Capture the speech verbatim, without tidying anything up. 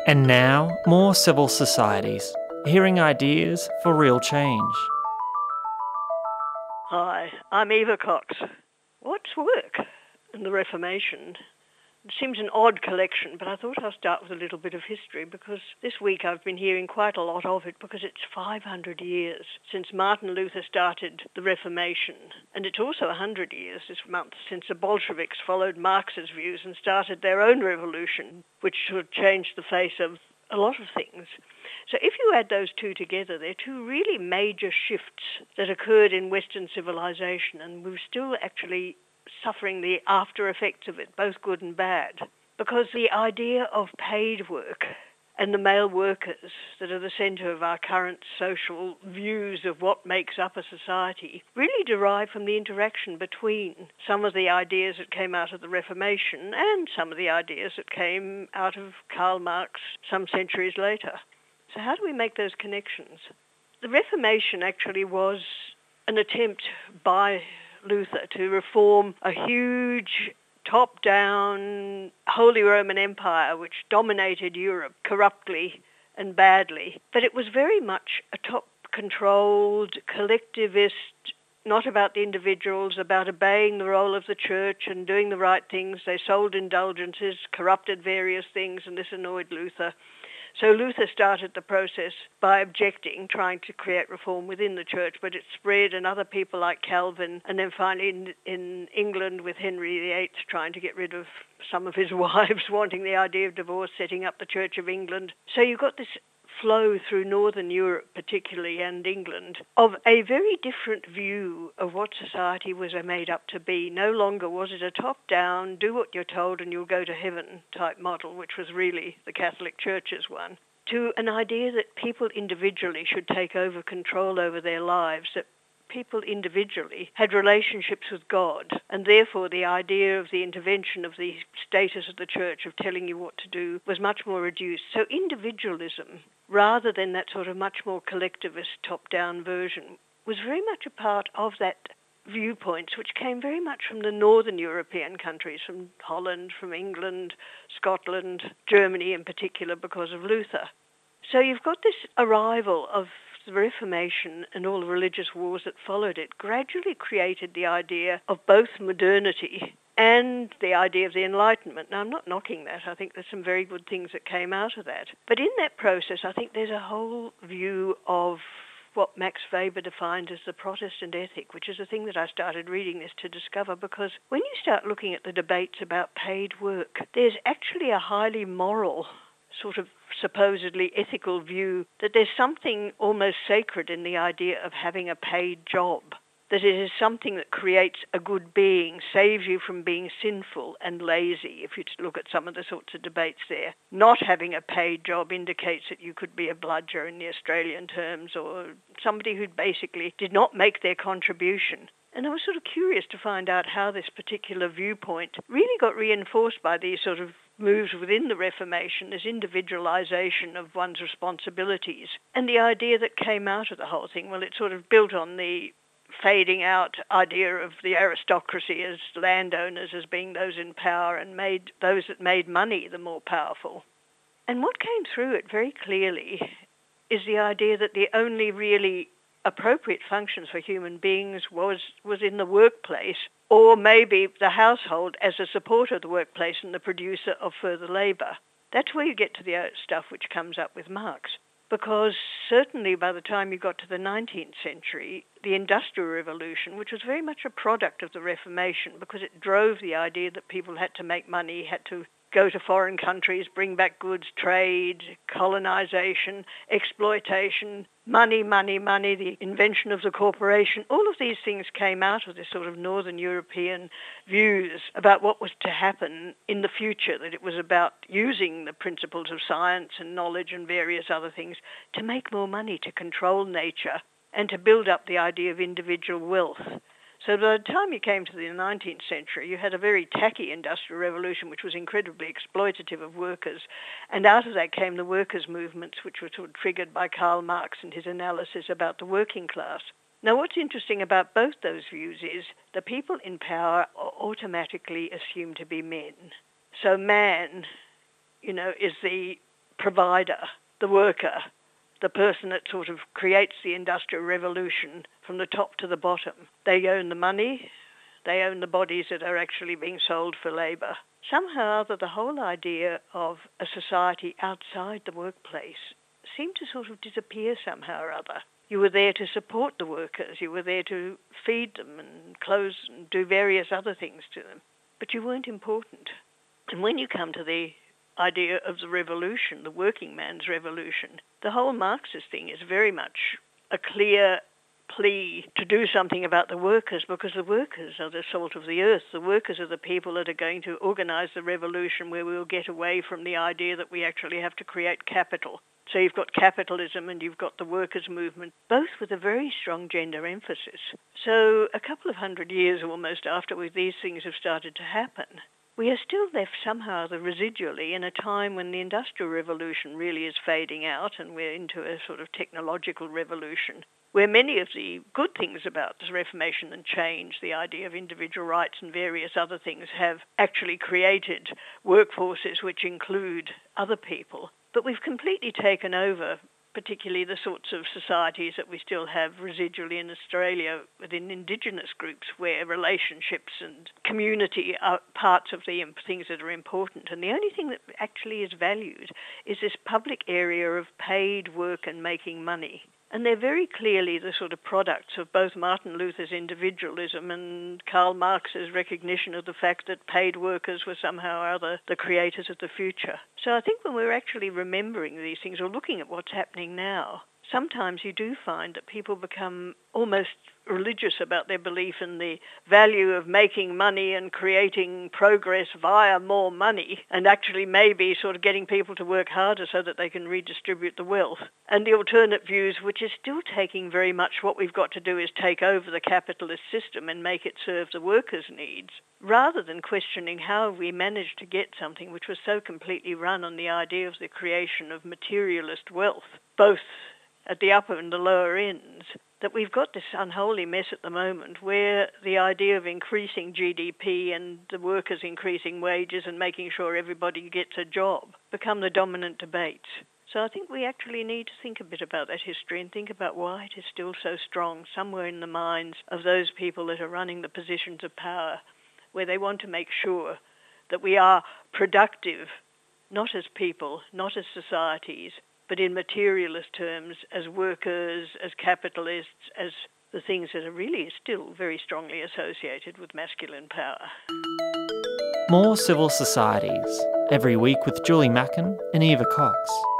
And now, more civil societies, hearing ideas for real change. Hi, I'm Eva Cox. What's work and the Reformation? It seems an odd collection, but I thought I'll start with a little bit of history because this week I've been hearing quite a lot of it because it's five hundred years since Martin Luther started the Reformation. And it's also one hundred years this month since the Bolsheviks followed Marx's views and started their own revolution, which should change the face of a lot of things. So if you add those two together, they're two really major shifts that occurred in Western civilization, and we're still actually suffering the after effects of it, both good and bad. Because the idea of paid work and the male workers that are the centre of our current social views of what makes up a society really derive from the interaction between some of the ideas that came out of the Reformation and some of the ideas that came out of Karl Marx some centuries later. So how do we make those connections? The Reformation actually was an attempt by Luther to reform a huge top-down Holy Roman Empire which dominated Europe corruptly and badly. But it was very much a top-controlled, collectivist, not about the individuals, about obeying the role of the church and doing the right things. They sold indulgences, corrupted various things, and this annoyed Luther. So Luther started the process by objecting, trying to create reform within the church, but it spread, and other people like Calvin, and then finally in, in England with Henry the Eighth trying to get rid of some of his wives, wanting the idea of divorce, setting up the Church of England. So you've got this flow through Northern Europe particularly and England of a very different view of what society was made up to be. No longer was it a top-down, do what you're told and you'll go to heaven type model, which was really the Catholic Church's one, to an idea that people individually should take over control over their lives, that people individually had relationships with God, and therefore the idea of the intervention of the status of the church of telling you what to do was much more reduced. So individualism, rather than that sort of much more collectivist top-down version, was very much a part of that viewpoints which came very much from the northern European countries, from Holland, from England, Scotland, Germany in particular because of Luther. So you've got this arrival of the Reformation and all the religious wars that followed it gradually created the idea of both modernity and the idea of the Enlightenment. Now, I'm not knocking that. I think there's some very good things that came out of that. But in that process, I think there's a whole view of what Max Weber defined as the Protestant ethic, which is a thing that I started reading this to discover, because when you start looking at the debates about paid work, there's actually a highly moral sort of supposedly ethical view that there's something almost sacred in the idea of having a paid job, that it is something that creates a good being, saves you from being sinful and lazy, if you look at some of the sorts of debates there. Not having a paid job indicates that you could be a bludger in the Australian terms, or somebody who basically did not make their contribution. And I was sort of curious to find out how this particular viewpoint really got reinforced by these sort of moves within the Reformation, this individualization of one's responsibilities. And the idea that came out of the whole thing, well, it sort of built on the fading out idea of the aristocracy as landowners, as being those in power, and made those that made money the more powerful. And what came through it very clearly is the idea that the only really appropriate functions for human beings was, was in the workplace, or maybe the household as a supporter of the workplace and the producer of further labour. That's where you get to the stuff which comes up with Marx. Because certainly by the time you got to the nineteenth century, the Industrial Revolution, which was very much a product of the Reformation, because it drove the idea that people had to make money, had to go to foreign countries, bring back goods, trade, colonization, exploitation, money, money, money, the invention of the corporation. All of these things came out of this sort of Northern European views about what was to happen in the future, that it was about using the principles of science and knowledge and various other things to make more money, to control nature, and to build up the idea of individual wealth. So by the time you came to the nineteenth century, you had a very tacky industrial revolution, which was incredibly exploitative of workers. And out of that came the workers' movements, which were sort of triggered by Karl Marx and his analysis about the working class. Now, what's interesting about both those views is the people in power are automatically assumed to be men. So man, you know, is the provider, the worker, the person that sort of creates the Industrial Revolution from the top to the bottom. They own the money, they own the bodies that are actually being sold for labour. Somehow or other, the whole idea of a society outside the workplace seemed to sort of disappear somehow or other. You were there to support the workers, you were there to feed them and clothe and do various other things to them, but you weren't important. And when you come to the idea of the revolution, the working man's revolution, the whole Marxist thing is very much a clear plea to do something about the workers, because the workers are the salt of the earth. The workers are the people that are going to organise the revolution where we will get away from the idea that we actually have to create capital. So you've got capitalism and you've got the workers' movement, both with a very strong gender emphasis. So a couple of hundred years almost after these things have started to happen, we are still left somehow residually in a time when the Industrial Revolution really is fading out and we're into a sort of technological revolution, where many of the good things about this Reformation and change, the idea of individual rights and various other things, have actually created workforces which include other people. But we've completely taken over, particularly the sorts of societies that we still have residually in Australia within Indigenous groups, where relationships and community are parts of the things that are important. And the only thing that actually is valued is this public area of paid work and making money. And they're very clearly the sort of products of both Martin Luther's individualism and Karl Marx's recognition of the fact that paid workers were somehow or other the creators of the future. So I think when we're actually remembering these things or looking at what's happening now, sometimes you do find that people become almost religious about their belief in the value of making money and creating progress via more money, and actually maybe sort of getting people to work harder so that they can redistribute the wealth. And the alternate views, which is still taking very much what we've got to do is take over the capitalist system and make it serve the workers' needs, rather than questioning how we managed to get something which was so completely run on the idea of the creation of materialist wealth, both at the upper and the lower ends, that we've got this unholy mess at the moment where the idea of increasing G D P and the workers increasing wages and making sure everybody gets a job become the dominant debates. So I think we actually need to think a bit about that history and think about why it is still so strong somewhere in the minds of those people that are running the positions of power, where they want to make sure that we are productive, not as people, not as societies, but in materialist terms, as workers, as capitalists, as the things that are really still very strongly associated with masculine power. More Civil Societies, every week with Julie Mackin and Eva Cox.